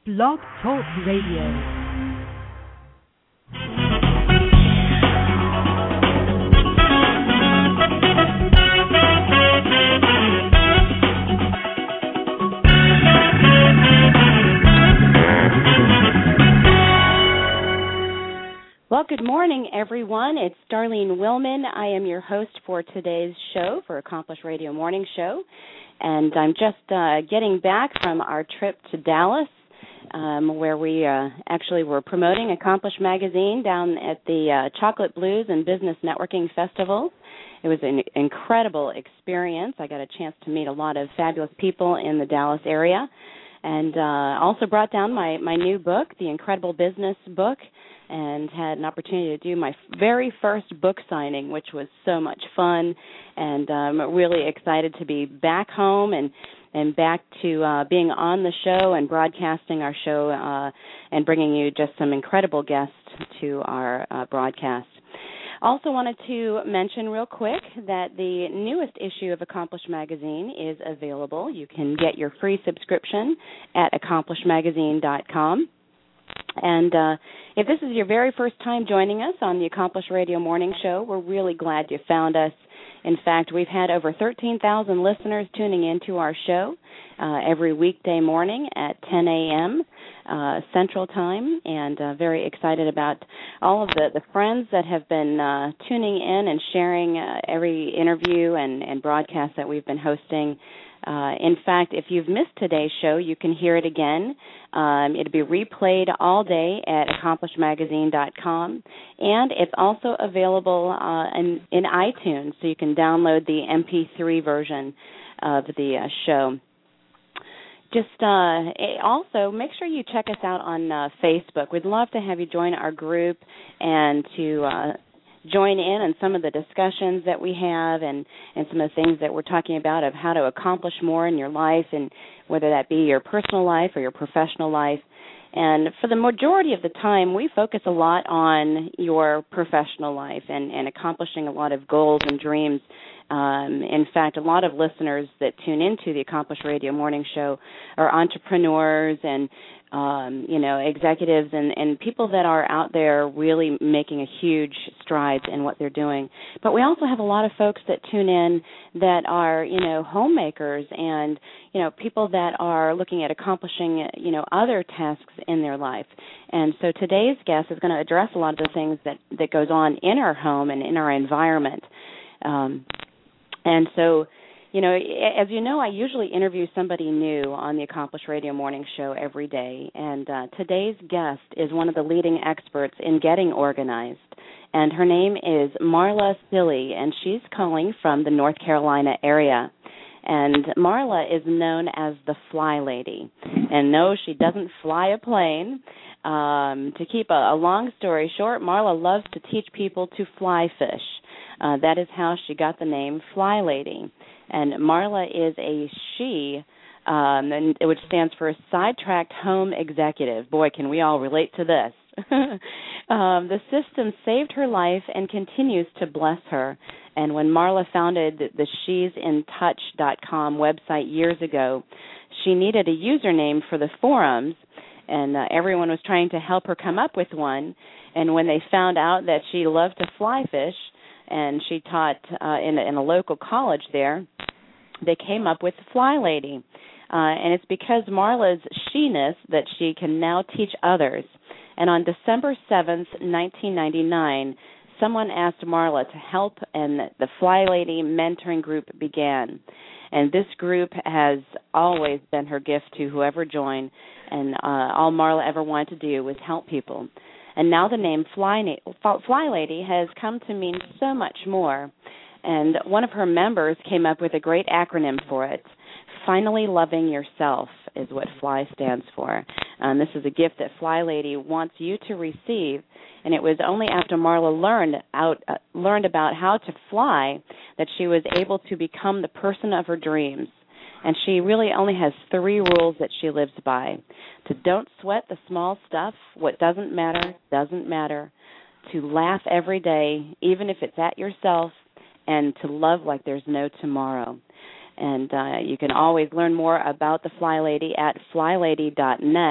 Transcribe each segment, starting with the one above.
Blog Talk Radio. Well, good morning, everyone. It's Darlene Willman. I am your host for today's show, for Accomplished Radio Morning Show. And I'm just getting back from our trip to Dallas, where we actually were promoting Accomplished Magazine down at the Chocolate Blues and Business Networking Festival. It was an incredible experience. I got a chance to meet a lot of fabulous people in the Dallas area. And also brought down my new book, The Incredible Business Book, and had an opportunity to do my very first book signing, which was so much fun. And I'm really excited to be back home and back to being on the show and broadcasting our show and bringing you just some incredible guests to our broadcast. Also wanted to mention real quick that the newest issue of Accomplished Magazine is available. You can get your free subscription at accomplishedmagazine.com. And if this is your very first time joining us on the Accomplished Radio Morning Show, we're really glad you found us. In fact, we've had over 13,000 listeners tuning into our show every weekday morning at 10 a.m. Central Time, and very excited about all of the friends that have been tuning in and sharing every interview and broadcast that we've been hosting. In fact, if you've missed today's show, you can hear it again. It'll be replayed all day at accomplishedmagazine.com, and it's also available in iTunes, so you can download the MP3 version of the show. Just also make sure you check us out on Facebook. We'd love to have you join our group and to join in on some of the discussions that we have and some of the things that we're talking about of how to accomplish more in your life, and whether that be your personal life or your professional life. And for the majority of the time, we focus a lot on your professional life and accomplishing a lot of goals and dreams. In fact, a lot of listeners that tune into the Accomplished Radio Morning Show are entrepreneurs and executives and people that are out there really making a huge strides in what they're doing. But we also have a lot of folks that tune in that are, homemakers and, people that are looking at accomplishing, other tasks in their life. And so today's guest is going to address a lot of the things that goes on in our home and in our environment. And so, as you know, I usually interview somebody new on the Accomplished Radio Morning Show every day, and today's guest is one of the leading experts in getting organized, and her name is Marla Silley, and she's calling from the North Carolina area. And Marla is known as the Fly Lady, and no, she doesn't fly a plane. To keep a long story short, Marla loves to teach people to fly fish. That is how she got the name Fly Lady. And Marla is a she, which stands for Sidetracked Home Executive. Boy, can we all relate to this. The system saved her life and continues to bless her. And when Marla founded the she'sintouch.com website years ago, she needed a username for the forums, and everyone was trying to help her come up with one. And when they found out that she loved to fly fish, and she taught in a local college there, they came up with Fly Lady. And it's because Marla's she-ness that she can now teach others. And on December 7th, 1999, someone asked Marla to help, and the Fly Lady mentoring group began. And this group has always been her gift to whoever joined, and all Marla ever wanted to do was help people. And now the name Fly Lady has come to mean so much more. And one of her members came up with a great acronym for it. Finally Loving Yourself is what FLY stands for. This is a gift that Fly Lady wants you to receive. And it was only after Marla learned about how to fly that she was able to become the person of her dreams. And she really only has 3 rules that she lives by. To don't sweat the small stuff. What doesn't matter, doesn't matter. To laugh every day, even if it's at yourself. And to love like there's no tomorrow. And you can always learn more about the Fly Lady at flylady.net.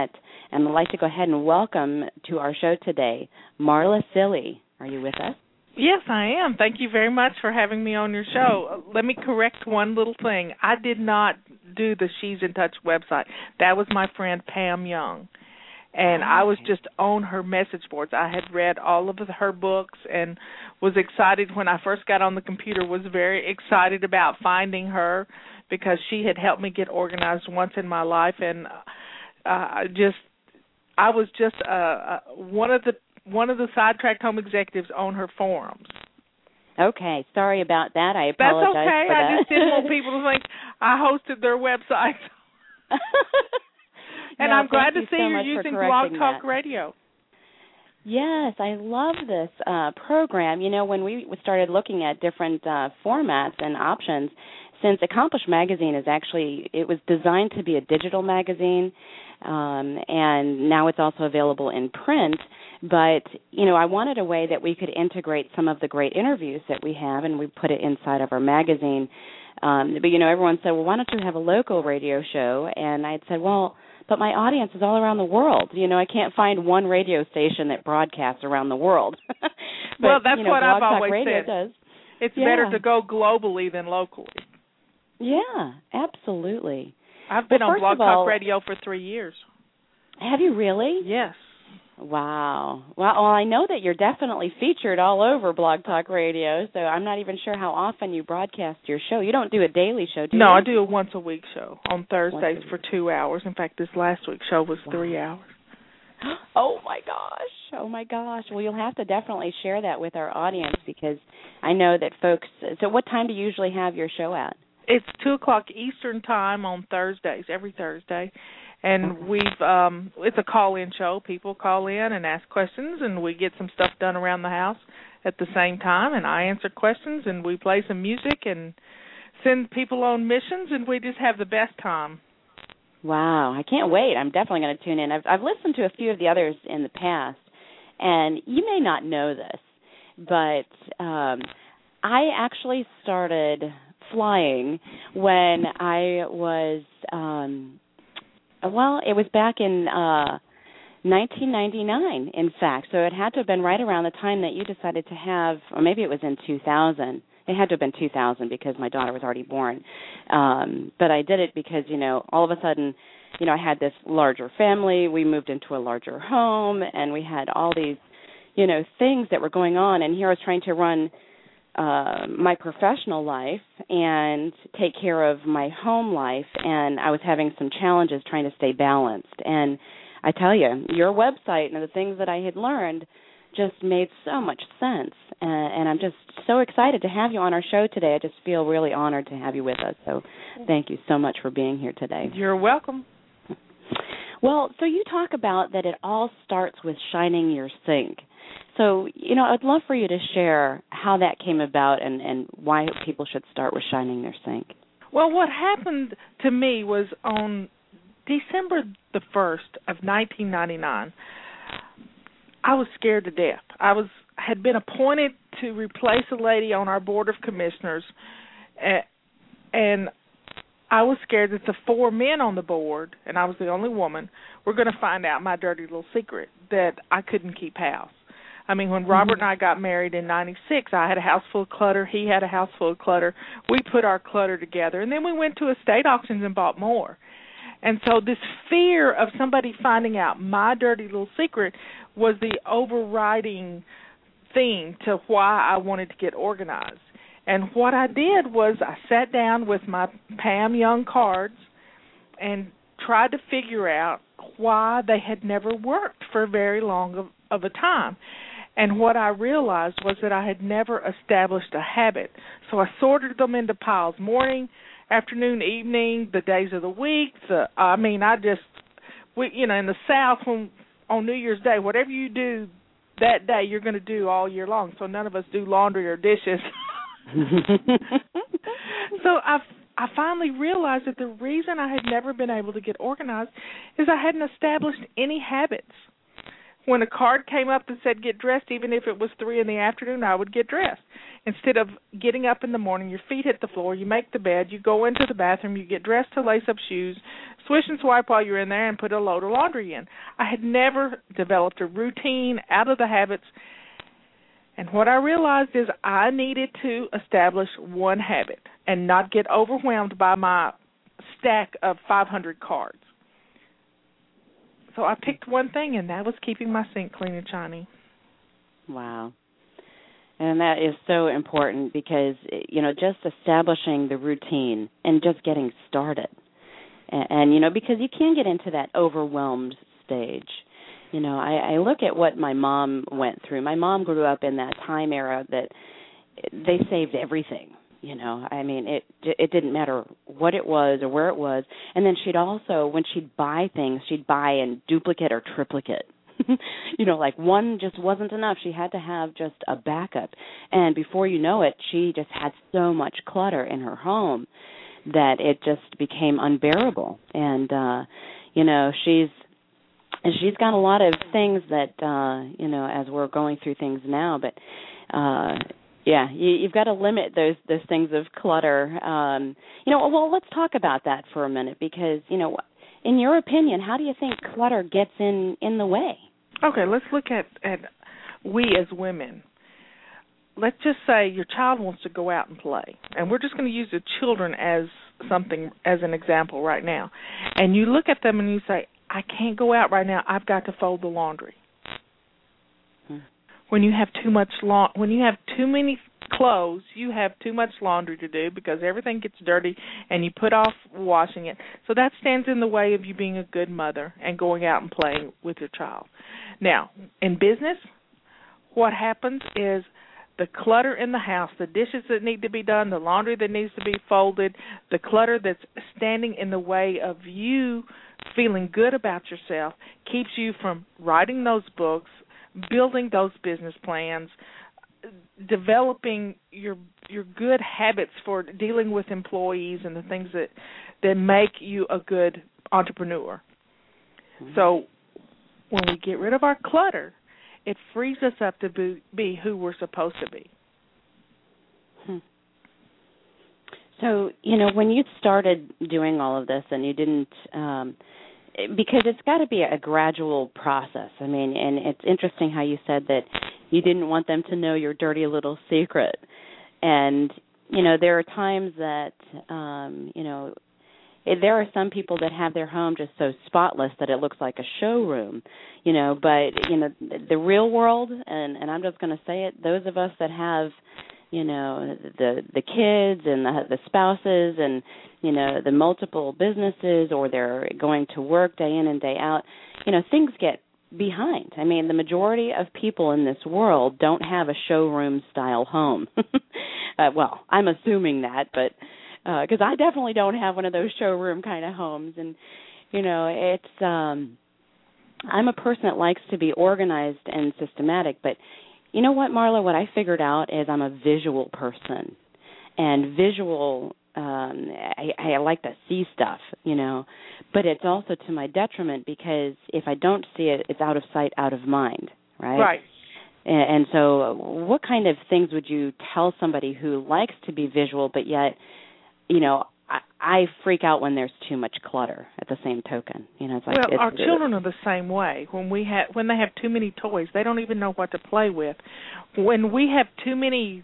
And I'd like to go ahead and welcome to our show today, Marla Silly. Are you with us? Yes, I am. Thank you very much for having me on your show. Let me correct one little thing. I did not do the She's in Touch website. That was my friend Pam Young. And I was just on her message boards. I had read all of her books and was excited when I first got on the computer, was very excited about finding her because she had helped me get organized once in my life. And I was just one of the sidetracked home executives on her forums. Okay, sorry about that. I apologize. That's okay. For that. I just didn't want people to think I hosted their website. And I'm glad to see you're using Blog Talk Radio. Yes, I love this program. You know, when we started looking at different formats and options, since Accomplished Magazine it was designed to be a digital magazine, and now it's also available in print. But, you know, I wanted a way that we could integrate some of the great interviews that we have, and we put it inside of our magazine. But, you know, everyone said, well, why don't you have a local radio show? And I said, well, but my audience is all around the world. You know, I can't find one radio station that broadcasts around the world. But, well, that's what I've Blog always Talk Radio said. Does. It's better to go globally than locally. Yeah, absolutely. I've been on Blog Talk Radio for 3 years. Have you really? Yes. Wow. Well, I know that you're definitely featured all over Blog Talk Radio, so I'm not even sure how often you broadcast your show. You don't do a daily show, do you? No, I do a once-a-week show on Thursdays for 2 hours. In fact, this last week's show was 3 hours. Oh, my gosh. Oh, my gosh. Well, you'll have to definitely share that with our audience because I know that folks – so what time do you usually have your show at? It's 2 o'clock Eastern time on Thursdays, every Thursday. And it's a call-in show. People call in and ask questions, and we get some stuff done around the house at the same time, and I answer questions, and we play some music and send people on missions, and we just have the best time. Wow, I can't wait. I'm definitely going to tune in. I've listened to a few of the others in the past, and you may not know this, but I actually started flying when I was it was back in 1999, in fact. So it had to have been right around the time that you decided to have, or maybe it was in 2000. It had to have been 2000 because my daughter was already born. But I did it because, you know, all of a sudden, you know, I had this larger family. We moved into a larger home, and we had all these, you know, things that were going on. And here I was trying to run my professional life and take care of my home life, and I was having some challenges trying to stay balanced. And I tell you, your website and the things that I had learned just made so much sense, and I'm just so excited to have you on our show today. I just feel really honored to have you with us, so thank you so much for being here today. You're welcome. Well, so you talk about that it all starts with shining your sink. So, you know, I'd love for you to share how that came about and why people should start with shining their sink. Well, what happened to me was on December the 1st of 1999, I was scared to death. I had been appointed to replace a lady on our Board of Commissioners, and I was scared that the 4 men on the board, and I was the only woman, were going to find out my dirty little secret that I couldn't keep house. I mean, when Robert and I got married in 96, I had a house full of clutter. He had a house full of clutter. We put our clutter together, and then we went to estate auctions and bought more. And so this fear of somebody finding out my dirty little secret was the overriding theme to why I wanted to get organized. And what I did was I sat down with my Pam Young cards and tried to figure out why they had never worked for very long of a time. And what I realized was that I had never established a habit. So I sorted them into piles, morning, afternoon, evening, the days of the week. In the South, on New Year's Day, whatever you do that day, you're going to do all year long. So none of us do laundry or dishes. So I finally realized that the reason I had never been able to get organized is I hadn't established any habits. When a card came up and said get dressed, even if it was 3 in the afternoon, I would get dressed. Instead of getting up in the morning, your feet hit the floor, you make the bed, you go into the bathroom, you get dressed to lace up shoes, swish and swipe while you're in there, and put a load of laundry in. I had never developed a routine out of the habits. And what I realized is I needed to establish one habit and not get overwhelmed by my stack of 500 cards. So I picked one thing, and that was keeping my sink clean and shiny. Wow. And that is so important because, just establishing the routine and just getting started. And because you can get into that overwhelmed stage. I look at what my mom went through. My mom grew up in that time era that they saved everything. It didn't matter what it was or where it was. And then she'd also, when she'd buy things, she'd buy in duplicate or triplicate. Like one just wasn't enough. She had to have just a backup. And before you know it, she just had so much clutter in her home that it just became unbearable. And, she's got a lot of things that, as we're going through things now, but, you've got to limit those things of clutter. Well, let's talk about that for a minute because, in your opinion, how do you think clutter gets in the way? Okay, let's look at we as women. Let's just say your child wants to go out and play, and we're just going to use the children as an example right now. And you look at them and you say, I can't go out right now. I've got to fold the laundry. When you have when you have too many clothes, you have too much laundry to do because everything gets dirty and you put off washing it. So that stands in the way of you being a good mother and going out and playing with your child. Now, in business, what happens is the clutter in the house, the dishes that need to be done, the laundry that needs to be folded, the clutter that's standing in the way of you feeling good about yourself keeps you from writing those books, building those business plans, developing your good habits for dealing with employees and the things that make you a good entrepreneur. Mm-hmm. So when we get rid of our clutter, it frees us up to be who we're supposed to be. So, when you started doing all of this and you didn't because it's got to be a gradual process. I mean, and it's interesting how you said that you didn't want them to know your dirty little secret. And, there are times that, there are some people that have their home just so spotless that it looks like a showroom, but, the real world, and I'm just going to say it, those of us that have, the kids and the spouses and, the multiple businesses, or they're going to work day in and day out, things get behind. I mean, the majority of people in this world don't have a showroom-style home. Well, I'm assuming that, but because I definitely don't have one of those showroom kind of homes. And, it's I'm a person that likes to be organized and systematic, but you know what, Marla, what I figured out is I'm a visual person. And visual, I like to see stuff, but it's also to my detriment because if I don't see it, it's out of sight, out of mind, right? Right. And so what kind of things would you tell somebody who likes to be visual, but yet, I freak out when there's too much clutter at the same token. It's like our children are the same way. When they have too many toys, they don't even know what to play with. When we have too many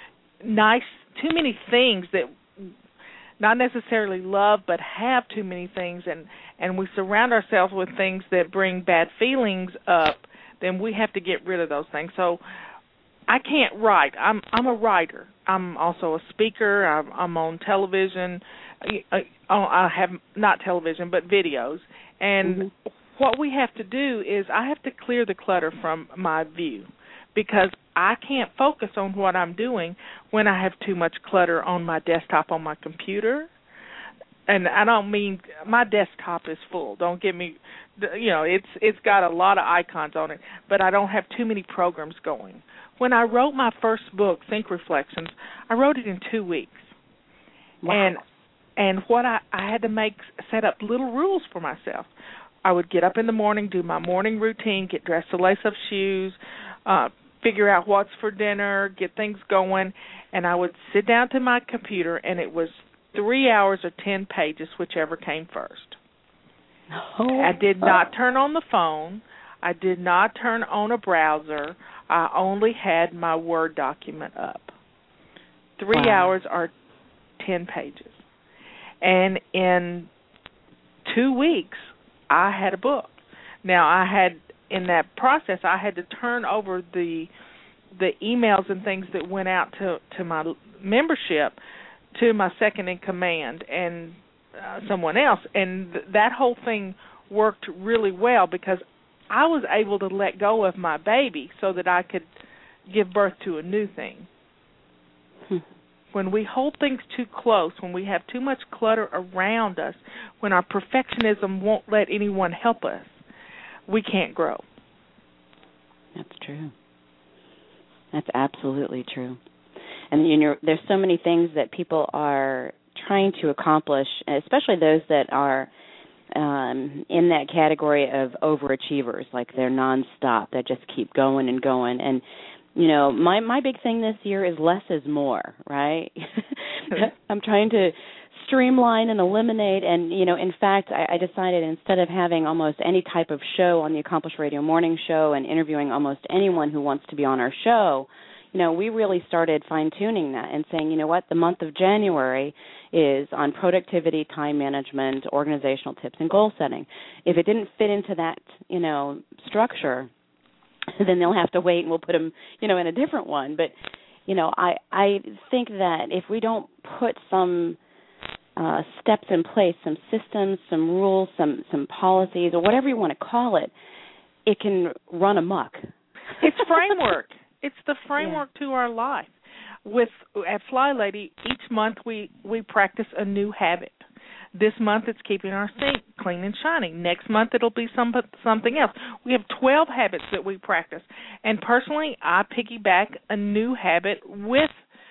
things that not necessarily love, but have too many things, and we surround ourselves with things that bring bad feelings up, then we have to get rid of those things. So I can't write. I'm a writer. I'm also a speaker. I'm on television. I have not television, but videos. And what we have to do is I have to clear the clutter from my view because I can't focus on what I'm doing when I have too much clutter on my desktop on my computer. And I don't mean my desktop is full. Don't get me, it's got a lot of icons on it, but I don't have too many programs going. When I wrote my first book, Think Reflections, I wrote it in 2 weeks. Wow. And what I had to set up little rules for myself. I would get up in the morning, do my morning routine, get dressed to lace up shoes, figure out what's for dinner, get things going, and I would sit down to my computer, and it was 3 hours or 10 pages, whichever came first. I did not turn on the phone. I did not turn on a browser. I only had my Word document up. 3 hours or 10 pages. And in 2 weeks, I had a book. Now, in that process, I had to turn over the emails and things that went out to my membership to my second in command and someone else. And that whole thing worked really well because I was able to let go of my baby so that I could give birth to a new thing. When we hold things too close, when we have too much clutter around us, when our perfectionism won't let anyone help us, we can't grow. That's true. That's absolutely true. And there's so many things that people are trying to accomplish, especially those that are in that category of overachievers, like they're nonstop, that just keep going and going. And my big thing this year is less is more, right? I'm trying to streamline and eliminate, and, in fact, I decided instead of having almost any type of show on the Accomplished Radio Morning Show and interviewing almost anyone who wants to be on our show, we really started fine-tuning that and saying, you know what, the month of January is on productivity, time management, organizational tips, and goal setting. If it didn't fit into that, structure, then they'll have to wait and we'll put them, in a different one. But, I think that if we don't put some steps in place, some systems, some rules, some policies, or whatever you want to call it, it can run amok. It's framework. It's the framework to our life. At Fly Lady, each month we practice a new habit. This month it's keeping our sink clean and shining. Next month it'll be something else. We have 12 habits that we practice. And personally, I piggyback a new habit with,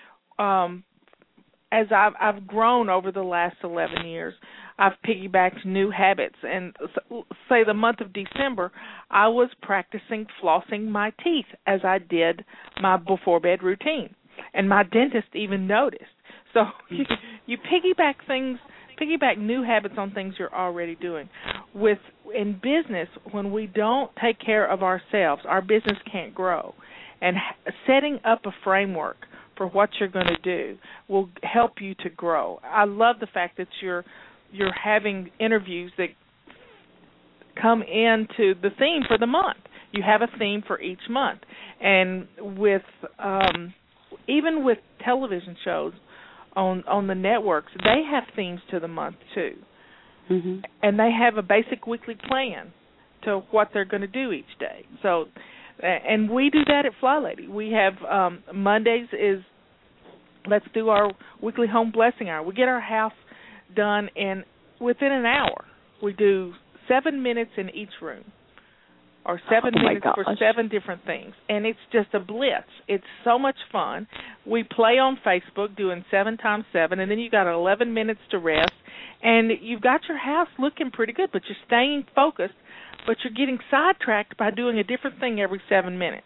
as I've grown over the last 11 years, I've piggybacked new habits. And say the month of December, I was practicing flossing my teeth as I did my before-bed routine. And my dentist even noticed. So you piggyback new habits on things you're already doing. In business, when we don't take care of ourselves, our business can't grow. And setting up a framework for what you're going to do will help you to grow. I love the fact that you're having interviews that come into the theme for the month. You have a theme for each month. And with even with television shows on the networks, they have themes to the month too. Mm-hmm. And they have a basic weekly plan to what they're going to do each day. So, and we do that at Fly Lady. We have Mondays is let's do our weekly home blessing hour. We get our house done within an hour. We do 7 minutes in each room, or 7 minutes for 7 different things. And it's just a blitz. It's so much fun. We play on Facebook doing 7 times 7, and then you got 11 minutes to rest. And you've got your house looking pretty good, but you're staying focused, but you're getting sidetracked by doing a different thing every 7 minutes.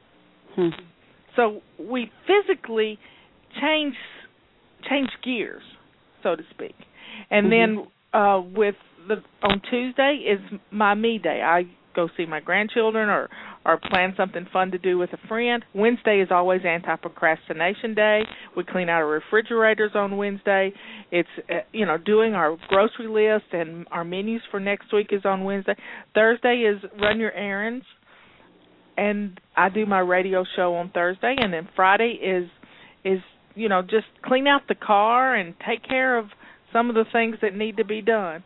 So we physically change gears, so to speak. And then on Tuesday is my me day. I go see my grandchildren or plan something fun to do with a friend. Wednesday is always anti-procrastination day. We clean out our refrigerators on Wednesday. It's, doing our grocery list and our menus for next week is on Wednesday. Thursday is run your errands, and I do my radio show on Thursday. And then Friday is just clean out the car and take care of some of the things that need to be done.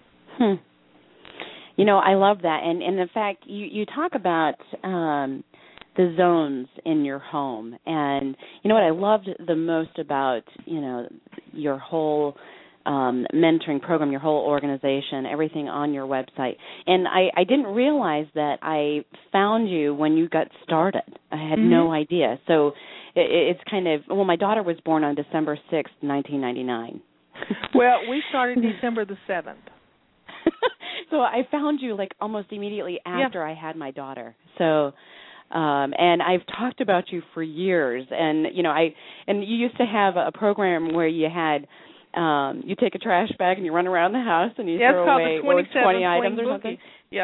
I love that. And in fact, you talk about the zones in your home. And what I loved the most about, your whole mentoring program, your whole organization, everything on your website. And I didn't realize that I found you when you got started. I had no idea. So it's kind of, my daughter was born on December 6th, 1999. Well, we started December the 7th. So I found you like almost immediately after I had my daughter. So and I've talked about you for years, and you used to have a program where you had you take a trash bag and you run around the house and you throw away 20 items or something. Yeah.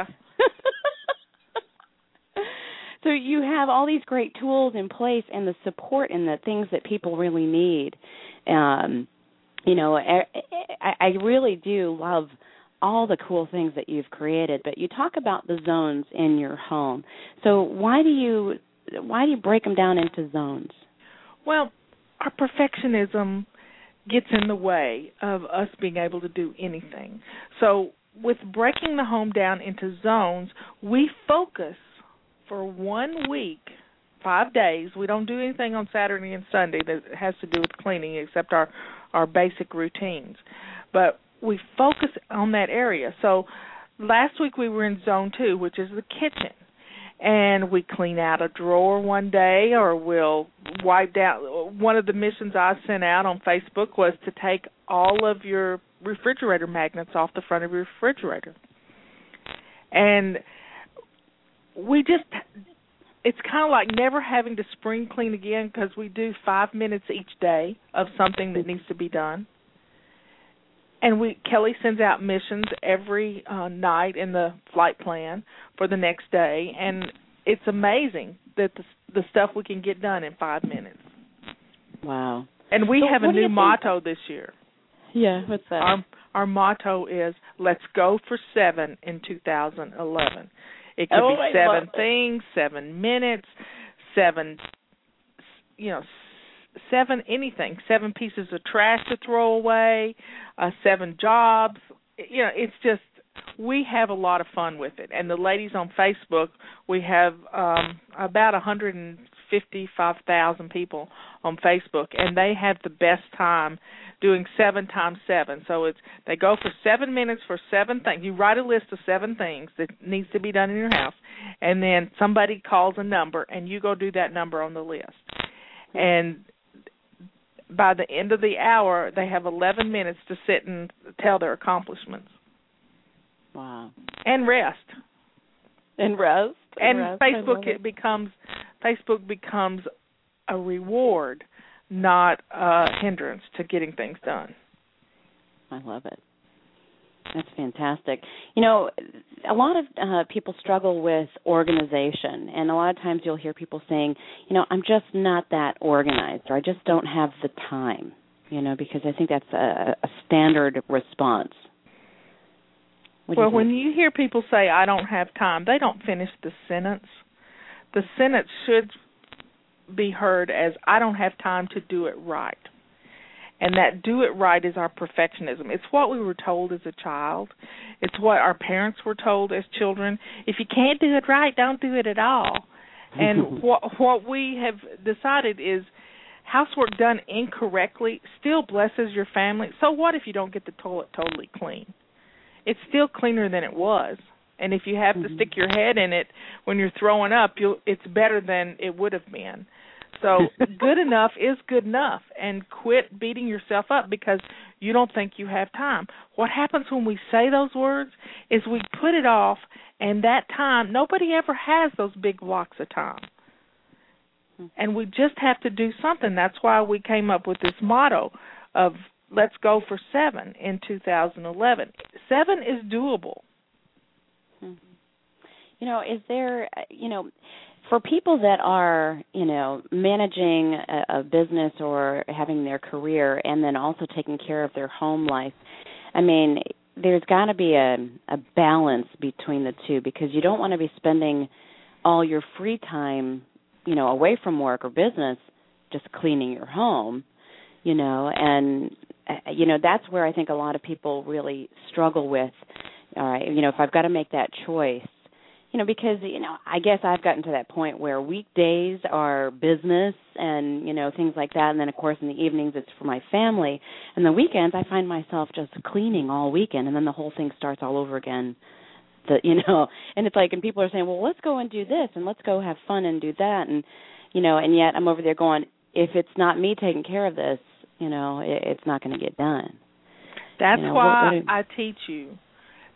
So you have all these great tools in place and the support and the things that people really need. I really do love all the cool things that you've created, but you talk about the zones in your home. So why do you break them down into zones? Well, our perfectionism gets in the way of us being able to do anything. So with breaking the home down into zones, we focus for 1 week, 5 days. We don't do anything on Saturday and Sunday that has to do with cleaning except our basic routines. But we focus on that area. So last week we were in zone 2, which is the kitchen. And we clean out a drawer one day, or we'll wipe down. One of the missions I sent out on Facebook was to take all of your refrigerator magnets off the front of your refrigerator. And it's kind of like never having to spring clean again, because we do 5 minutes each day of something that needs to be done. And Kelly sends out missions every night in the flight plan for the next day, and it's amazing that the stuff we can get done in 5 minutes. Wow. And we have a new motto this year. Yeah, what's that? Our motto is, let's go for 7 in 2011. It could be 7 things, 7 minutes, 7, 7 anything, 7 pieces of trash to throw away, 7 jobs. It's just, we have a lot of fun with it. And the ladies on Facebook, we have about 155,000 people on Facebook, and they have the best time doing 7 times 7. So they go for 7 minutes for 7 things. You write a list of 7 things that needs to be done in your house, and then somebody calls a number, and you go do that number on the list. And by the end of the hour, they have 11 minutes to sit and tell their accomplishments. Wow. And rest. And rest. And Facebook becomes a reward, not a hindrance to getting things done. I love it. That's fantastic. A lot of people struggle with organization, and a lot of times you'll hear people saying, I'm just not that organized, or I just don't have the time, because I think that's a standard response. Well, when you hear people say, I don't have time, they don't finish the sentence. The sentence should be heard as, I don't have time to do it right. And that do it right is our perfectionism. It's what we were told as a child. It's what our parents were told as children. If you can't do it right, don't do it at all. And what we have decided is housework done incorrectly still blesses your family. So what if you don't get the toilet totally clean? It's still cleaner than it was. And if you have to stick your head in it when you're throwing up, it's better than it would have been. So good enough is good enough, and quit beating yourself up because you don't think you have time. What happens when we say those words is we put it off, and that time, nobody ever has those big blocks of time. And we just have to do something. That's why we came up with this motto of let's go for 7 in 2011. 7 is doable. Is there, for people that are, managing a business or having their career and then also taking care of their home life, there's got to be a balance between the two, because you don't want to be spending all your free time, away from work or business just cleaning your home, and, that's where I think a lot of people really struggle with, all right, if I've got to make that choice, because, I guess I've gotten to that point where weekdays are business and, things like that. And then, of course, in the evenings it's for my family. And the weekends I find myself just cleaning all weekend, and then the whole thing starts all over again. And it's like, and people are saying, well, let's go and do this, and let's go have fun and do that. And, and yet I'm over there going, if it's not me taking care of this, it's not going to get done. That's why I teach you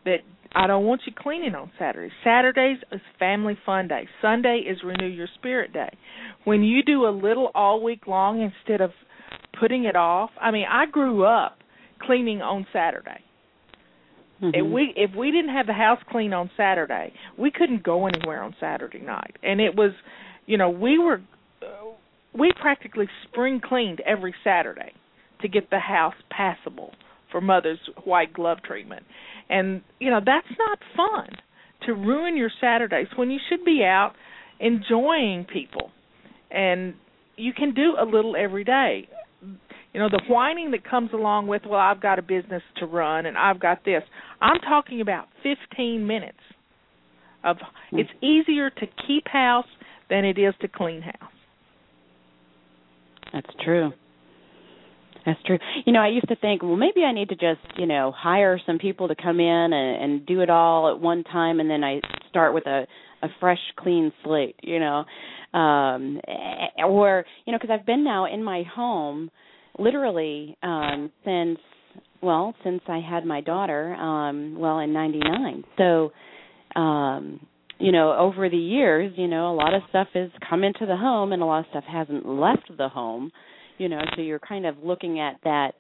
that I don't want you cleaning on Saturdays. Saturdays is family fun day. Sunday is renew your spirit day. When you do a little all week long instead of putting it off, I mean, I grew up cleaning on Saturday. Mm-hmm. If we didn't have the house clean on Saturday, we couldn't go anywhere on Saturday night. And it was, you know, we practically spring cleaned every Saturday to get the house passable for Mother's white glove treatment. And, you know, that's not fun to ruin your Saturdays when you should be out enjoying people. And you can do a little every day. You know, the whining that comes along with, well, I've got a business to run and I've got this. I'm talking about 15 minutes of, it's easier to keep house than it is to clean house. That's true. That's true. You know, I used to think, well, maybe I need to just, you know, hire some people to come in and do it all at one time, and then I start with a fresh, clean slate, you know. Or, you know, because I've been now in my home literally since I had my daughter, in 99. So, you know, over the years, you know, a lot of stuff has come into the home and a lot of stuff hasn't left the home. You know, so you're kind of looking at that.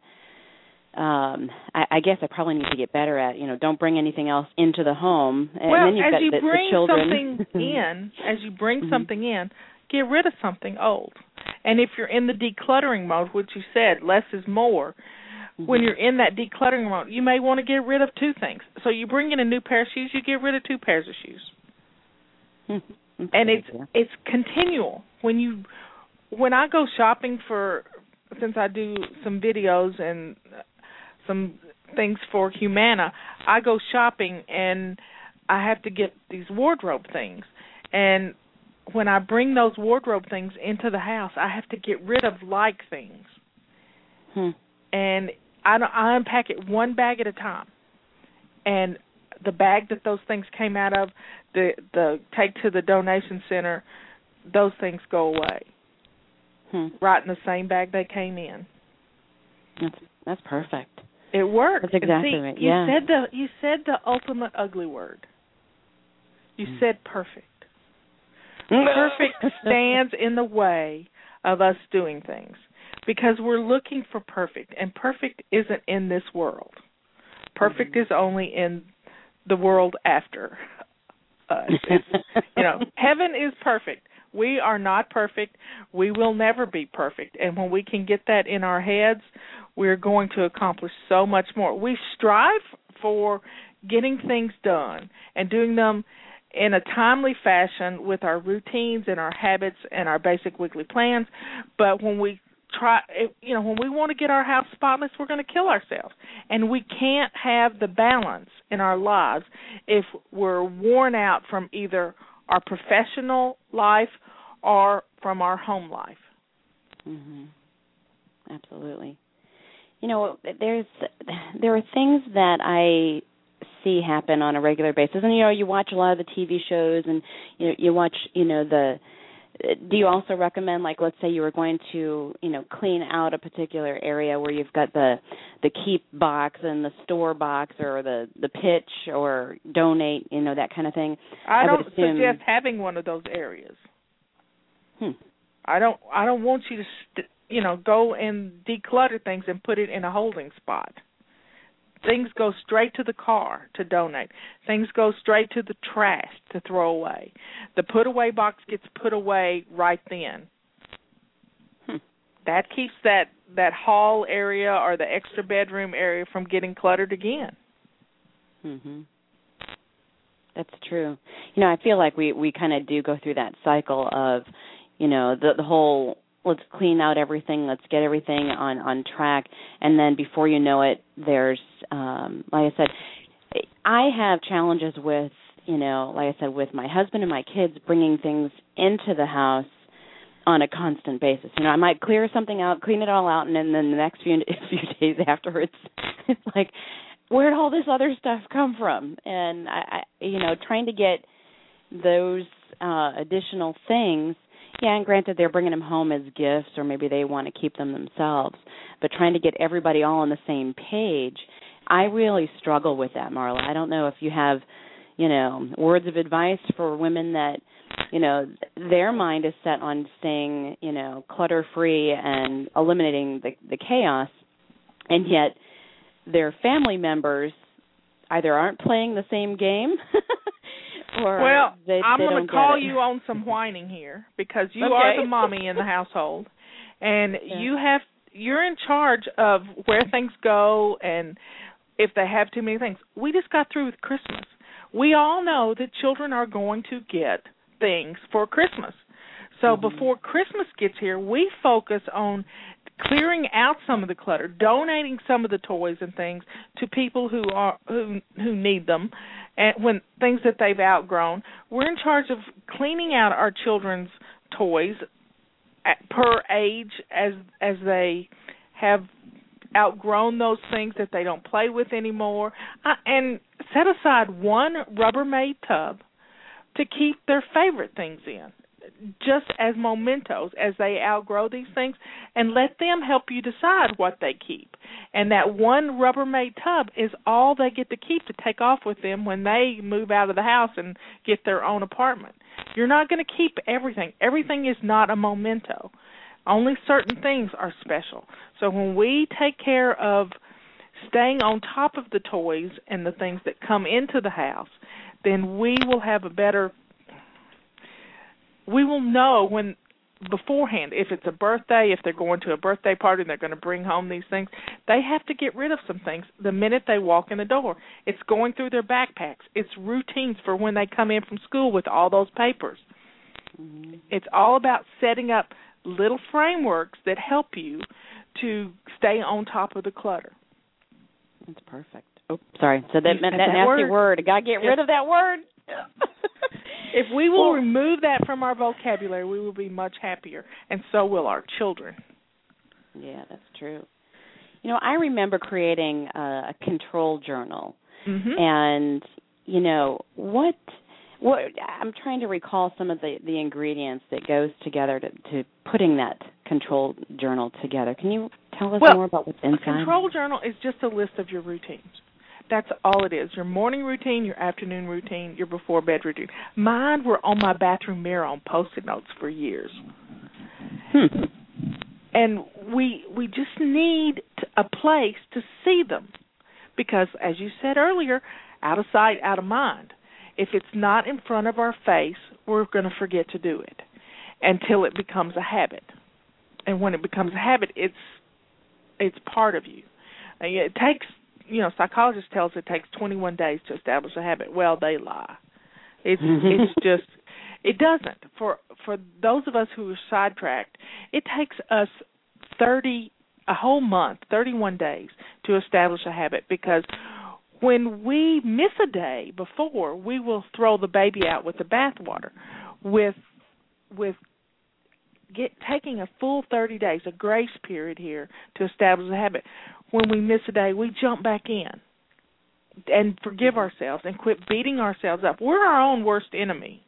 I guess I probably need to get better at, you know, don't bring anything else into the home. And well, then you've as got you the bring children. something in, get rid of something old. And if you're in the decluttering mode, which you said, less is more, when you're in that decluttering mode, you may want to get rid of two things. So you bring in a new pair of shoes, you get rid of two pairs of shoes. And it's continual. When I go shopping since I do some videos and some things for Humana, I go shopping and I have to get these wardrobe things. And when I bring those wardrobe things into the house, I have to get rid of like things. And I unpack it one bag at a time. And the bag that those things came out of, the take to the donation center, those things go away. Right in the same bag they came in. That's perfect. It works. That's exactly right. Yeah. You said the ultimate ugly word. You said perfect. Perfect stands in the way of us doing things because we're looking for perfect, and perfect isn't in this world. Perfect is only in the world after us. You know, heaven is perfect. We are not perfect. We will never be perfect. And when we can get that in our heads, we're going to accomplish so much more. We strive for getting things done and doing them in a timely fashion with our routines and our habits and our basic weekly plans. But when we when we want to get our house spotless, we're going to kill ourselves. And we can't have the balance in our lives if we're worn out from either our professional life or from our home life. Absolutely. You know, there are things that I see happen on a regular basis, and you know, you watch a lot of the TV shows, and you watch, you know, do you also recommend, like, let's say you were going to, you know, clean out a particular area where you've got the keep box and the store box or the pitch or donate, you know, that kind of thing? I don't suggest having one of those areas. I don't want you to go and declutter things and put it in a holding spot. Things go straight to the car to donate. Things go straight to the trash to throw away. The put-away box gets put away right then. That keeps that hall area or the extra bedroom area from getting cluttered again. That's true. You know, I feel like we kind of do go through that cycle of, you know, the whole, let's clean out everything, let's get everything on track, and then before you know it, there's, like I said, I have challenges with, you know, like I said, with my husband and my kids bringing things into the house on a constant basis. You know, I might clear something out, clean it all out, and then the next few days afterwards, it's like, where'd all this other stuff come from? And, I you know, trying to get those additional things. Yeah, and granted, they're bringing them home as gifts, or maybe they want to keep them themselves. But trying to get everybody all on the same page, I really struggle with that, Marla. I don't know if you have, words of advice for women that, their mind is set on staying, clutter-free and eliminating the chaos, and yet their family members either aren't playing the same game or they I'm going to call you on some whining here because you are the mommy in the household, and you're in charge of where things go and if they have too many things. We just got through with Christmas. We all know that children are going to get things for Christmas. So before Christmas gets here, we focus on clearing out some of the clutter, donating some of the toys and things to people who need them, and when things that they've outgrown. We're in charge of cleaning out our children's toys per age as they have outgrown those things that they don't play with anymore, and set aside one Rubbermaid tub to keep their favorite things in, just as mementos as they outgrow these things, and let them help you decide what they keep. And that one Rubbermaid tub is all they get to keep to take off with them when they move out of the house and get their own apartment. You're not going to keep everything. Everything is not a memento. Only certain things are special. So when we take care of staying on top of the toys and the things that come into the house, then we will have we will know when beforehand, if it's a birthday, if they're going to a birthday party and they're going to bring home these things, they have to get rid of some things the minute they walk in the door. It's going through their backpacks. It's routines for when they come in from school with all those papers. Mm-hmm. It's all about setting up little frameworks that help you to stay on top of the clutter. That's perfect. Oh, sorry. So that nasty word. I got to get rid of that word. If we will remove that from our vocabulary, we will be much happier, and so will our children. Yeah, that's true. I remember creating a control journal, and what I'm trying to recall some of the ingredients that goes together to putting that control journal together. Can you tell us more about what's inside? A control journal is just a list of your routines. That's all it is. Your morning routine, your afternoon routine, your before bed routine. Mine were on my bathroom mirror on Post-it notes for years. And we just need a place to see them because, as you said earlier, out of sight, out of mind. If it's not in front of our face, we're going to forget to do it until it becomes a habit. And when it becomes a habit, it's part of you. It takes, psychologists tell us it takes 21 days to establish a habit. Well, they lie. It's just, it doesn't. For those of us who are sidetracked, it takes us a whole month, 31 days to establish a habit because when we miss a day before, we will throw the baby out with the bathwater. With taking a full 30 days, a grace period here to establish a habit. When we miss a day, we jump back in and forgive ourselves and quit beating ourselves up. We're our own worst enemy.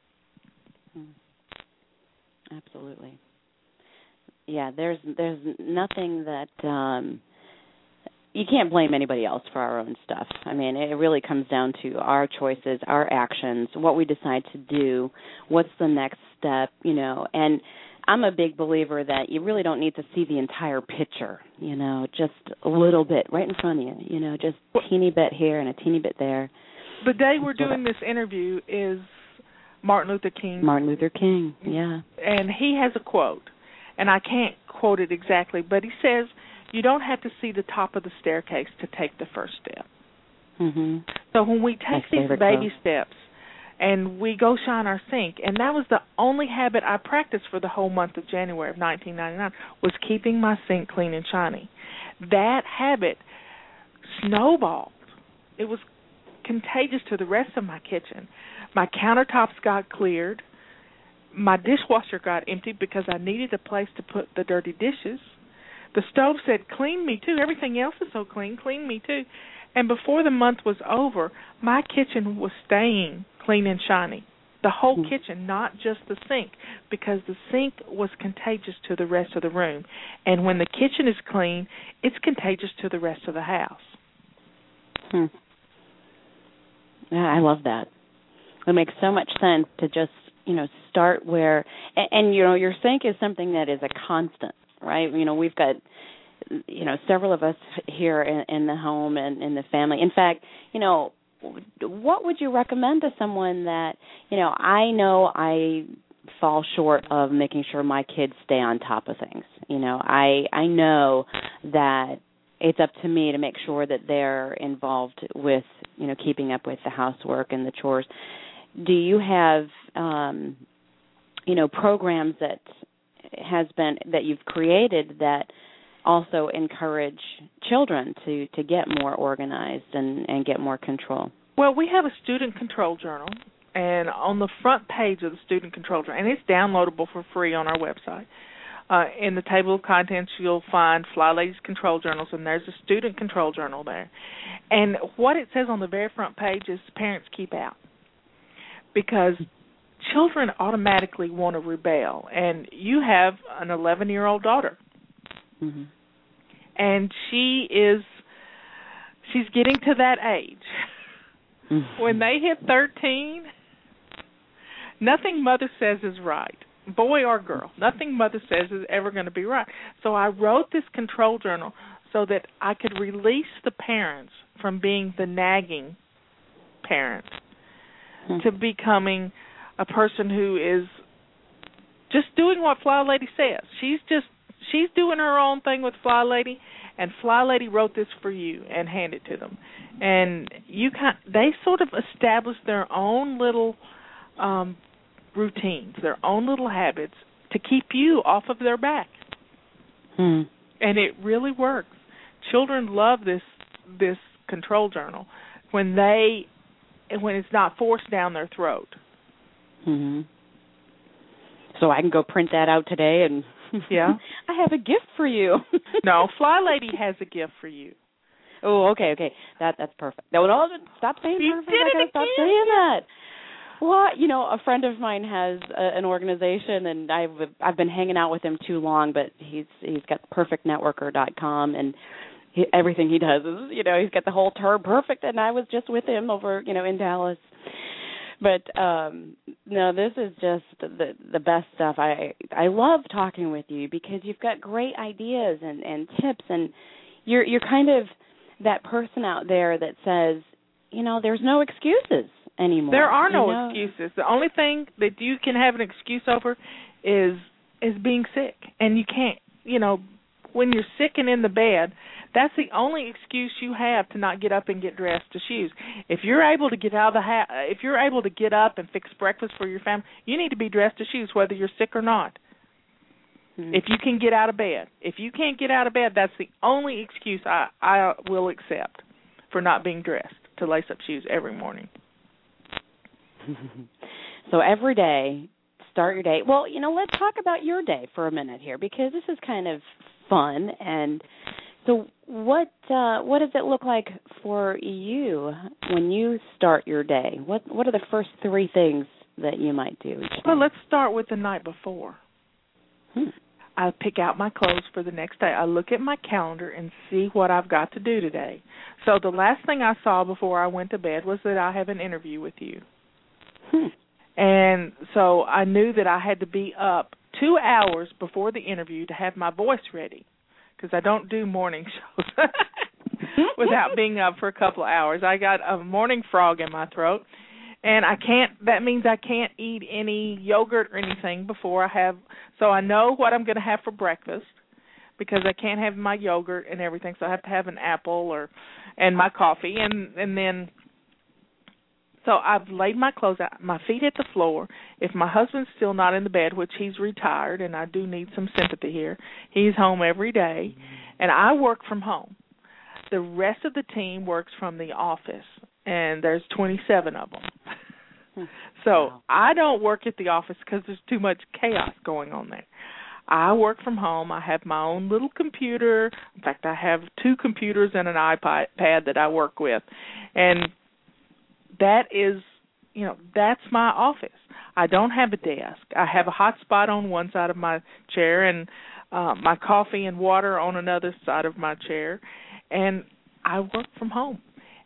Absolutely. Yeah, there's nothing that you can't blame anybody else for our own stuff. I mean, it really comes down to our choices, our actions, what we decide to do, what's the next step, and I'm a big believer that you really don't need to see the entire picture, just a little bit right in front of you, just a teeny bit here and a teeny bit there. The day we're doing this interview is Martin Luther King. Martin Luther King, yeah. And he has a quote, and I can't quote it exactly, but he says, you don't have to see the top of the staircase to take the first step. Mm-hmm. So when we take these baby steps and we go shine our sink, and that was the only habit I practiced for the whole month of January of 1999, was keeping my sink clean and shiny. That habit snowballed. It was contagious to the rest of my kitchen. My countertops got cleared. My dishwasher got emptied because I needed a place to put the dirty dishes. The stove said, clean me too. Everything else is so clean. Clean me too. And before the month was over, my kitchen was staying clean and shiny. The whole kitchen, not just the sink, because the sink was contagious to the rest of the room. And when the kitchen is clean, it's contagious to the rest of the house. Hmm. Yeah, I love that. It makes so much sense to just, start where, and your sink is something that is a constant, right? We've got, several of us here in the home and in the family. In fact, what would you recommend to someone that, I know I fall short of making sure my kids stay on top of things. I know that it's up to me to make sure that they're involved with, keeping up with the housework and the chores. Do you have, programs that you've created that also encourage children to get more organized and get more control? Well, we have a student control journal, and on the front page of the student control journal, and it's downloadable for free on our website, in the table of contents you'll find Fly Ladies Control Journals, and there's a student control journal there. And what it says on the very front page is parents keep out, because children automatically want to rebel. And you have an 11-year-old daughter. Mm-hmm. And she's getting to that age. Mm-hmm. When they hit 13, nothing mother says is right, boy or girl. Nothing mother says is ever going to be right. So I wrote this control journal so that I could release the parents from being the nagging parent to becoming a person who is just doing what Fly Lady says. She's doing her own thing with Fly Lady, and Fly Lady wrote this for you and handed it to them. And they sort of established their own little routines, their own little habits to keep you off of their back. And it really works. Children love this control journal when it's not forced down their throat. Mm-hmm. So I can go print that out today and yeah. I have a gift for you. No, Fly Lady has a gift for you. Oh, okay. That's perfect. No, stop saying you perfect. Did it again. Stop saying that. Well, a friend of mine has an organization, and I've been hanging out with him too long, but he's got perfectnetworker.com, and everything he does is, he's got the whole term perfect, and I was just with him over, in Dallas. But no, this is just the best stuff. I love talking with you because you've got great ideas and tips, and you're kind of that person out there that says, there's no excuses anymore. There are no excuses. The only thing that you can have an excuse over is being sick, and you can't. When you're sick and in the bed, that's the only excuse you have to not get up and get dressed to shoes. If you're able to get out of the house, if you're able to get up and fix breakfast for your family, you need to be dressed to shoes, whether you're sick or not. Mm-hmm. If you can get out of bed. If you can't get out of bed, that's the only excuse I will accept for not being dressed to lace up shoes every morning. So every day, start your day. Well, let's talk about your day for a minute here, because this is kind of fun. And so what does it look like for you when you start your day? What are the first 3 things that you might do each day? Well, let's start with the night before. I pick out my clothes for the next day. I look at my calendar and see what I've got to do today. So the last thing I saw before I went to bed was that I have an interview with you. And so I knew that I had to be up 2 hours before the interview to have my voice ready, because I don't do morning shows without being up for a couple of hours. I got a morning frog in my throat, and that means I can't eat any yogurt or anything before so I know what I'm going to have for breakfast, because I can't have my yogurt and everything, so I have to have an apple and my coffee, and then... So I've laid my clothes out. My feet hit the floor. If my husband's still not in the bed, which he's retired, and I do need some sympathy here, he's home every day, and I work from home. The rest of the team works from the office, and there's 27 of them. So I don't work at the office because there's too much chaos going on there. I work from home. I have my own little computer. In fact, I have 2 computers and an iPad that I work with, and that is, that's my office. I don't have a desk. I have a hot spot on one side of my chair and my coffee and water on another side of my chair, and I work from home.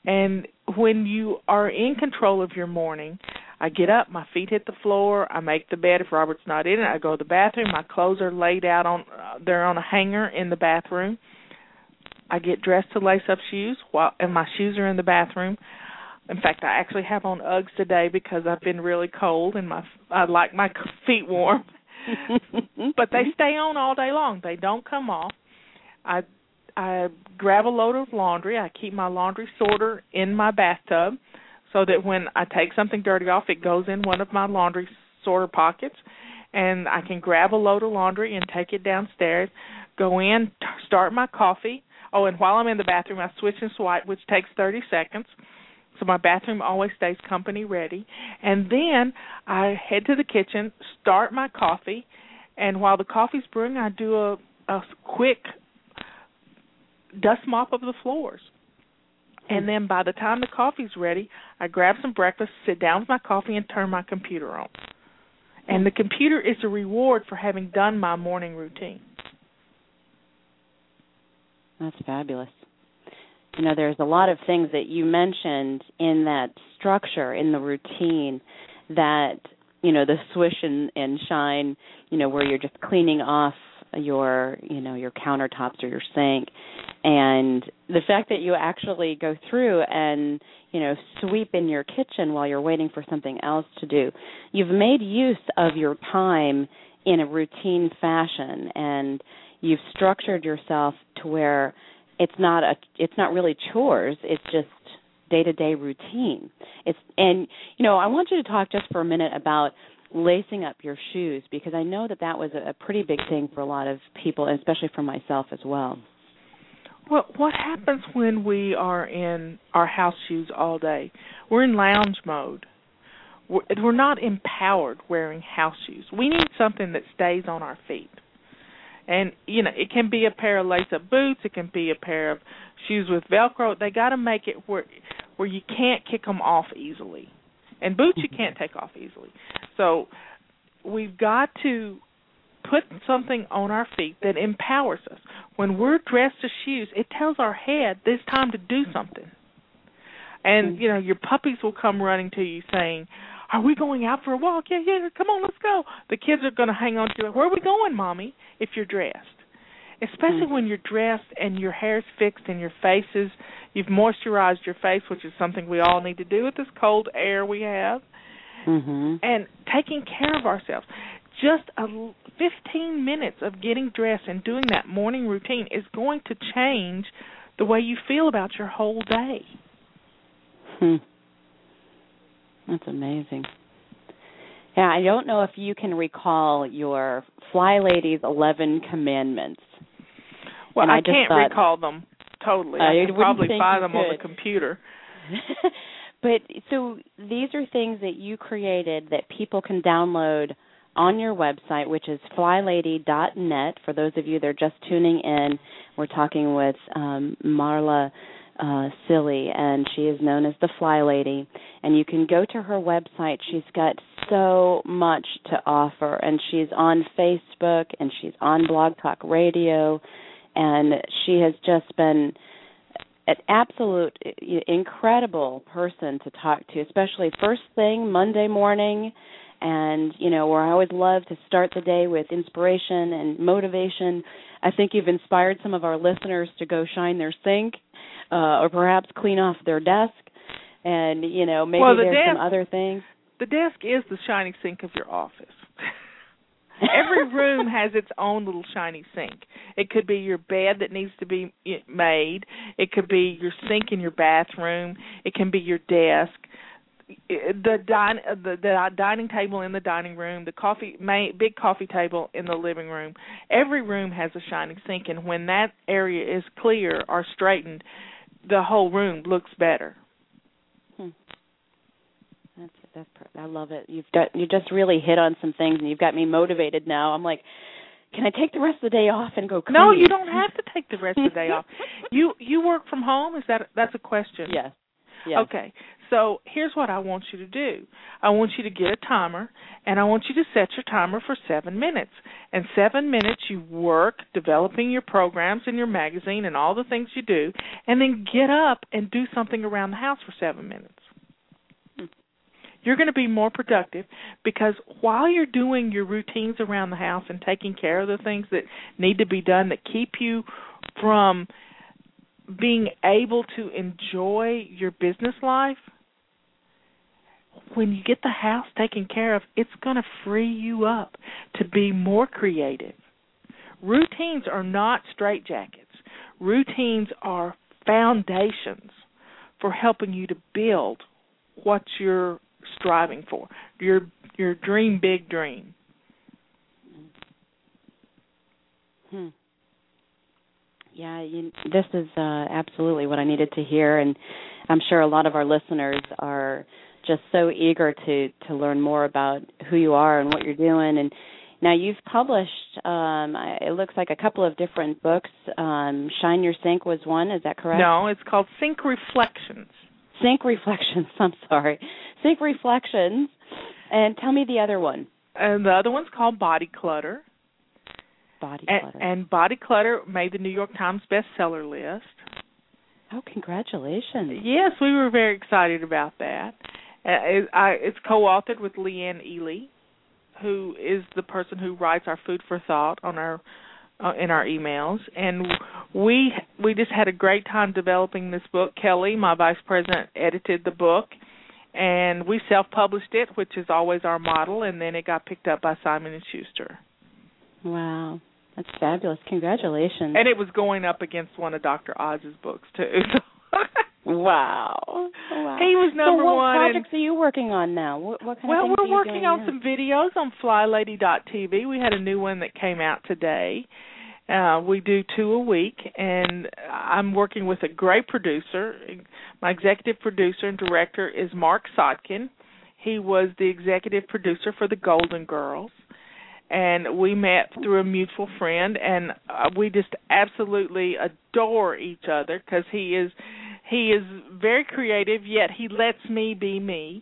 And when you are in control of your morning, I get up, my feet hit the floor, I make the bed if Robert's not in it, I go to the bathroom, my clothes are laid out they're on a hanger in the bathroom. I get dressed to lace up shoes, and my shoes are in the bathroom. In fact, I actually have on Uggs today because I've been really cold and I like my feet warm. But they stay on all day long. They don't come off. I grab a load of laundry. I keep my laundry sorter in my bathtub so that when I take something dirty off, it goes in one of my laundry sorter pockets, and I can grab a load of laundry and take it downstairs, go in, start my coffee. Oh, and while I'm in the bathroom, I switch and swipe, which takes 30 seconds. So my bathroom always stays company ready. And then I head to the kitchen, start my coffee, and while the coffee's brewing, I do a quick dust mop of the floors. And then by the time the coffee's ready, I grab some breakfast, sit down with my coffee, and turn my computer on. And the computer is a reward for having done my morning routine. That's fabulous. You know, there's a lot of things that you mentioned in that structure, in the routine, that, you know, the swish and shine, you know, where you're just cleaning off your countertops or your sink. And the fact that you actually go through and, you know, sweep in your kitchen while you're waiting for something else to do. You've made use of your time in a routine fashion, and you've structured yourself to where it's not really chores, it's just day-to-day routine. And you know, I want you to talk just for a minute about lacing up your shoes, because I know that was a pretty big thing for a lot of people, and especially for myself as well. Well, what happens when we are in our house shoes all day? We're in lounge mode. We're not empowered wearing house shoes. We need something that stays on our feet. And, you know, it can be a pair of lace-up boots. It can be a pair of shoes with Velcro. They got to make it where you can't kick them off easily. And boots you can't take off easily. So we've got to put something on our feet that empowers us. When we're dressed to shoes, it tells our head it's time to do something. And, you know, your puppies will come running to you saying, "Are we going out for a walk?" Yeah, come on, let's go. The kids are going to hang on to you. Like, "Where are we going, Mommy?" if you're dressed. Especially when you're dressed and your hair's fixed and your face you've moisturized your face, which is something we all need to do with this cold air we have. And taking care of ourselves. Just 15 minutes of getting dressed and doing that morning routine is going to change the way you feel about your whole day. That's amazing. Yeah, I don't know if you can recall your Fly Lady's 11 Commandments. Well, I can't recall them totally. I could probably find them on the computer. But so these are things that you created that people can download on your website, which is flylady.net. For those of you that are just tuning in, we're talking with Marla Silly, and she is known as the Fly Lady. And you can go to her website. She's got so much to offer, and she's on Facebook, and she's on Blog Talk Radio, and she has just been an absolute incredible person to talk to, especially first thing Monday morning. And, you know, where I always love to start the day with inspiration and motivation. I think you've inspired some of our listeners to go shine their sink or perhaps clean off their desk. And, you know, maybe there's some other things. The desk is the shiny sink of your office. Every room has its own little shiny sink. It could be your bed that needs to be made. It could be your sink in your bathroom. It can be your desk. The dining table in the dining room, the big coffee table in the living room. Every room has a shining sink, and when that area is clear or straightened, the whole room looks better. I love it. You just really hit on some things, and you've got me motivated now. I'm like, can I take the rest of the day off and go clean? No, you don't have to take the rest of the day off. You work from home? That's a question? Yes. Okay. So here's what I want you to do. I want you to get a timer, and I want you to set your timer for 7 minutes. And 7 minutes you work developing your programs and your magazine and all the things you do, and then get up and do something around the house for 7 minutes. You're going to be more productive because while you're doing your routines around the house and taking care of the things that need to be done that keep you from being able to enjoy your business life, when you get the house taken care of, it's going to free you up to be more creative. Routines are not straitjackets. Routines are foundations for helping you to build what you're striving for, your dream big dream. Yeah, this is absolutely what I needed to hear, and I'm sure a lot of our listeners are just so eager to learn more about who you are and what you're doing. And now you've published, it looks like a couple of different books. Shine Your Sink was one, is that correct? No, it's called Sink Reflections. Sink Reflections, I'm sorry. Sink Reflections. And tell me the other one. And the other one's called Body Clutter. Body Clutter. And Body Clutter made the New York Times bestseller list. Oh, congratulations. Yes, we were very excited about that. It's co-authored with Leanne Ely, who is the person who writes our food for thought on our in our emails. And we just had a great time developing this book. Kelly, my vice president, edited the book, and we self-published it, which is always our model, and then it got picked up by Simon & Schuster. Wow. That's fabulous. Congratulations. And it was going up against one of Dr. Oz's books, too. Wow. He was number one. So what projects are you working on now? What kind of things are you doing? Well, we're working on some videos on FlyLady.tv. We had a new one that came out today. We do 2 a week, and I'm working with a great producer. My executive producer and director is Mark Sotkin. He was the executive producer for the Golden Girls. And we met through a mutual friend, and we just absolutely adore each other because he is very creative, yet he lets me be me.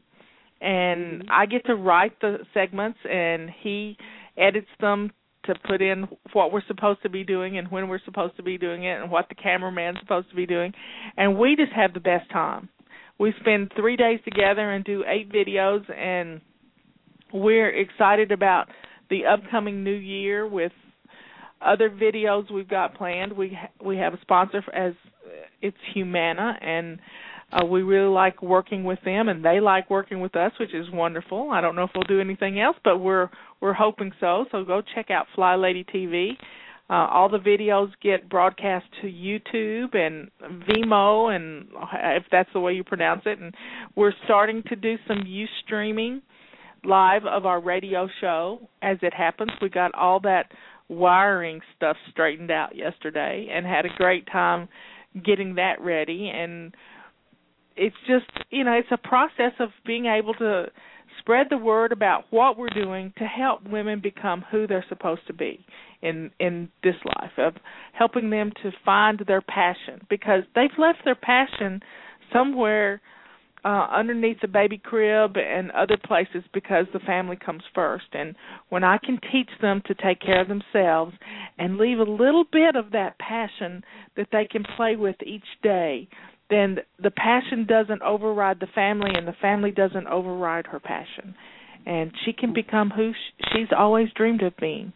And I get to write the segments, and he edits them to put in what we're supposed to be doing and when we're supposed to be doing it and what the cameraman's supposed to be doing. And we just have the best time. We spend 3 days together and do 8 videos, and we're excited about the upcoming new year with other videos we've got planned. We have a sponsor as it's Humana, and we really like working with them, and they like working with us, which is wonderful. I don't know if we'll do anything else, but we're hoping so. So go check out Fly Lady TV. All the videos get broadcast to YouTube and Vimeo, and if that's the way you pronounce it. And we're starting to do some Ustreaming live of our radio show. As it happens, we got all that wiring stuff straightened out yesterday and had a great time getting that ready. And it's just, it's a process of being able to spread the word about what we're doing to help women become who they're supposed to be in this life, of helping them to find their passion, because they've left their passion somewhere underneath the baby crib and other places because the family comes first. And when I can teach them to take care of themselves and leave a little bit of that passion that they can play with each day, then the passion doesn't override the family and the family doesn't override her passion. And she can become who she's always dreamed of being.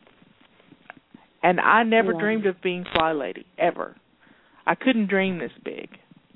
And I never dreamed of being Fly Lady, ever. I couldn't dream this big.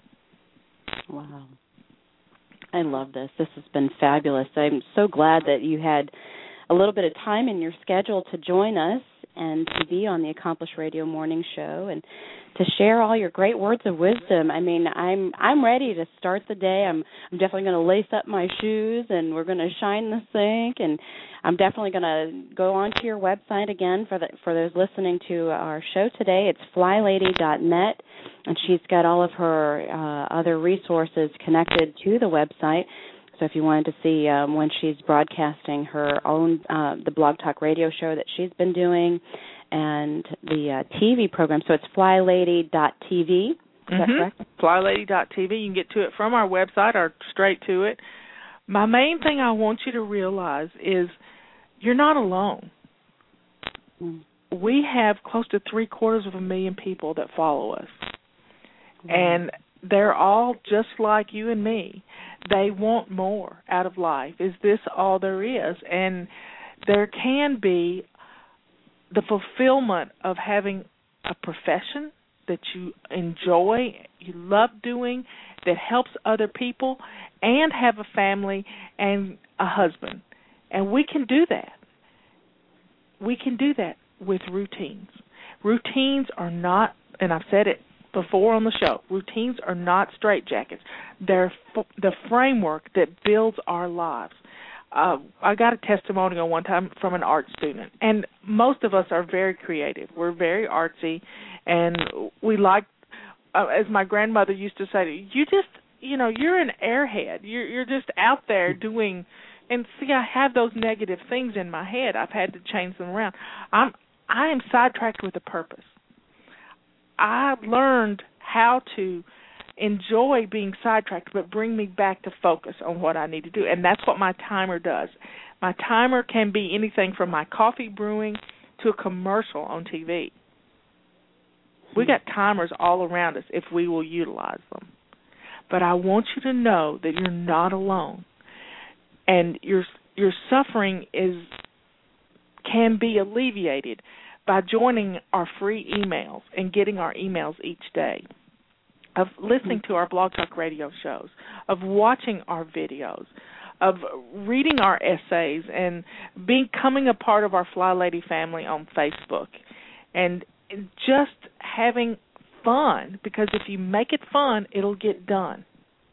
Wow. I love this. This has been fabulous. I'm so glad that you had a little bit of time in your schedule to join us and to be on the Accomplished Radio Morning Show and to share all your great words of wisdom. I mean, I'm ready to start the day. I'm definitely going to lace up my shoes, and we're going to shine the sink, and I'm definitely going to go onto your website again for those listening to our show today. It's flylady.net, and she's got all of her other resources connected to the website. So if you wanted to see when she's broadcasting her own, the Blog Talk radio show that she's been doing, and the TV program, so it's flylady.tv, Is that correct? FlyLady.tv. You can get to it from our website or straight to it. My main thing I want you to realize is you're not alone. We have close to 750,000 people that follow us. And they're all just like you and me. They want more out of life. Is this all there is? And there can be the fulfillment of having a profession that you enjoy, you love doing, that helps other people, and have a family and a husband. And we can do that. We can do that with routines. Routines are not, and I've said it before on the show, routines are not straitjackets. They're the framework that builds our lives. I got a testimonial one time from an art student, and most of us are very creative. We're very artsy, and we like, as my grandmother used to say, you're an airhead. You're just out there doing, and see, I have those negative things in my head. I've had to change them around. I am sidetracked with a purpose. I learned how to enjoy being sidetracked, but bring me back to focus on what I need to do, and that's what my timer does. My timer can be anything from my coffee brewing to a commercial on TV. We got timers all around us if we will utilize them. But I want you to know that you're not alone, and your suffering can be alleviated by joining our free emails and getting our emails each day, of listening to our Blog Talk Radio shows, of watching our videos, of reading our essays, and becoming a part of our Fly Lady family on Facebook, and just having fun, because if you make it fun, it'll get done.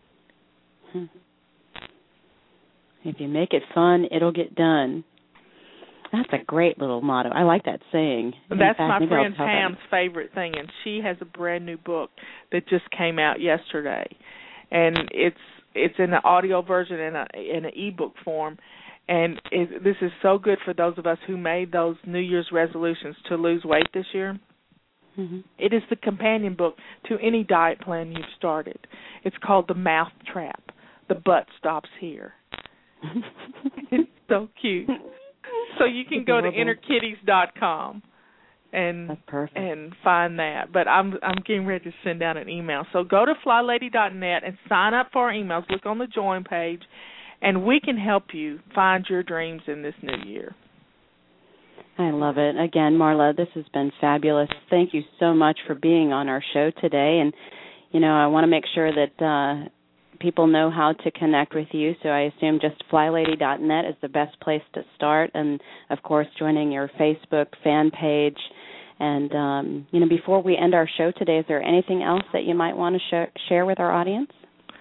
If you make it fun, it'll get done. That's a great little motto. I like that saying. That's my friend Pam's favorite thing, and she has a brand new book that just came out yesterday, and it's in an audio version and in an ebook form, and this is so good for those of us who made those New Year's resolutions to lose weight this year. It is the companion book to any diet plan you've started. It's called The Mouth Trap. The butt stops here. It's so cute. So you can go to innerkitties.com and find that. But I'm getting ready to send out an email. So go to flylady.net and sign up for our emails. Look on the join page, and we can help you find your dreams in this new year. I love it. Again, Marla, this has been fabulous. Thank you so much for being on our show today. And, I want to make sure that people know how to connect with you, so I assume just flylady.net is the best place to start, and, of course, joining your Facebook fan page. And, before we end our show today, is there anything else that you might want to share with our audience?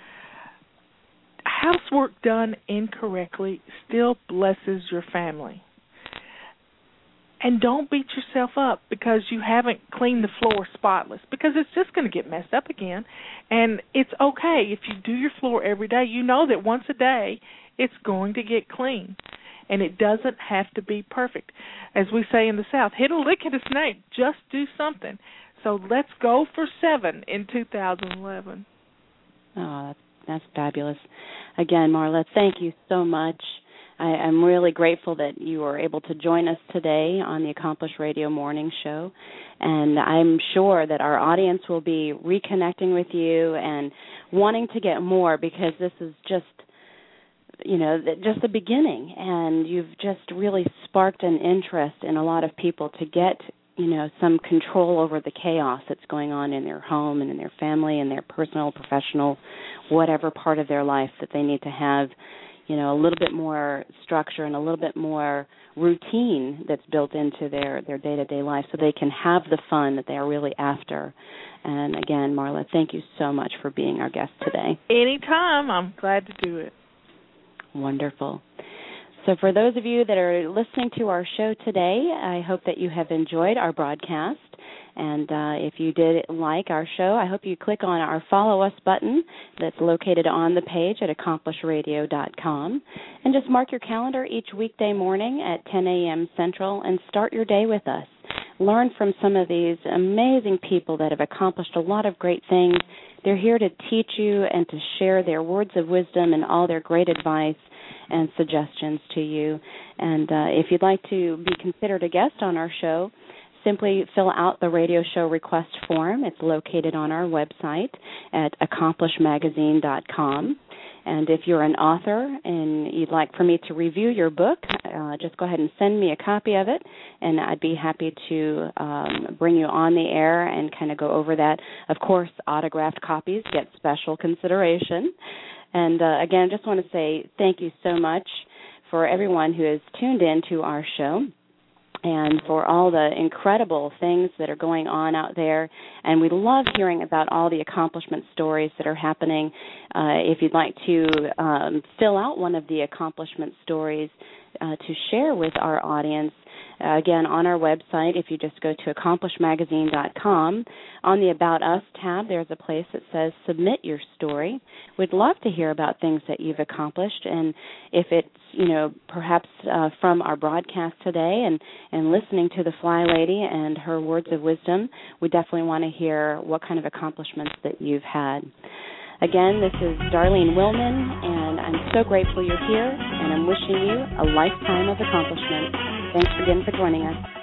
Housework done incorrectly still blesses your family. And don't beat yourself up because you haven't cleaned the floor spotless, because it's just going to get messed up again. And it's okay if you do your floor every day. You know that once a day it's going to get clean. And it doesn't have to be perfect. As we say in the South, hit a lick at a snake. Just do something. So let's go for 7 in 2011. Oh, that's fabulous. Again, Marla, thank you so much. I'm really grateful that you were able to join us today on the Accomplished Radio Morning Show, and I'm sure that our audience will be reconnecting with you and wanting to get more, because this is just the beginning, and you've just really sparked an interest in a lot of people to get, some control over the chaos that's going on in their home and in their family and their personal, professional, whatever part of their life that they need to have, a little bit more structure and a little bit more routine that's built into their day-to-day life, so they can have the fun that they are really after. And again, Marla, thank you so much for being our guest today. Anytime. I'm glad to do it. Wonderful. So for those of you that are listening to our show today, I hope that you have enjoyed our broadcast. And if you did like our show, I hope you click on our Follow Us button that's located on the page at accomplishradio.com. And just mark your calendar each weekday morning at 10 a.m. Central and start your day with us. learn from some of these amazing people that have accomplished a lot of great things. They're here to teach you and to share their words of wisdom and all their great advice and suggestions to you. And if you'd like to be considered a guest on our show, simply fill out the radio show request form. It's located on our website at accomplishmagazine.com. And if you're an author and you'd like for me to review your book, just go ahead and send me a copy of it, and I'd be happy to bring you on the air and kind of go over that. Of course, autographed copies get special consideration. And again, I just want to say thank you so much for everyone who has tuned in to our show, and for all the incredible things that are going on out there. And we love hearing about all the accomplishment stories that are happening. If you'd like to fill out one of the accomplishment stories to share with our audience, again, on our website, if you just go to accomplishmagazine.com, on the About Us tab, there's a place that says Submit Your Story. We'd love to hear about things that you've accomplished, and if it's, perhaps from our broadcast today and listening to the Fly Lady and her words of wisdom, we definitely want to hear what kind of accomplishments that you've had. Again, this is Darlene Willman, and I'm so grateful you're here, and I'm wishing you a lifetime of accomplishment. Thanks again for joining us.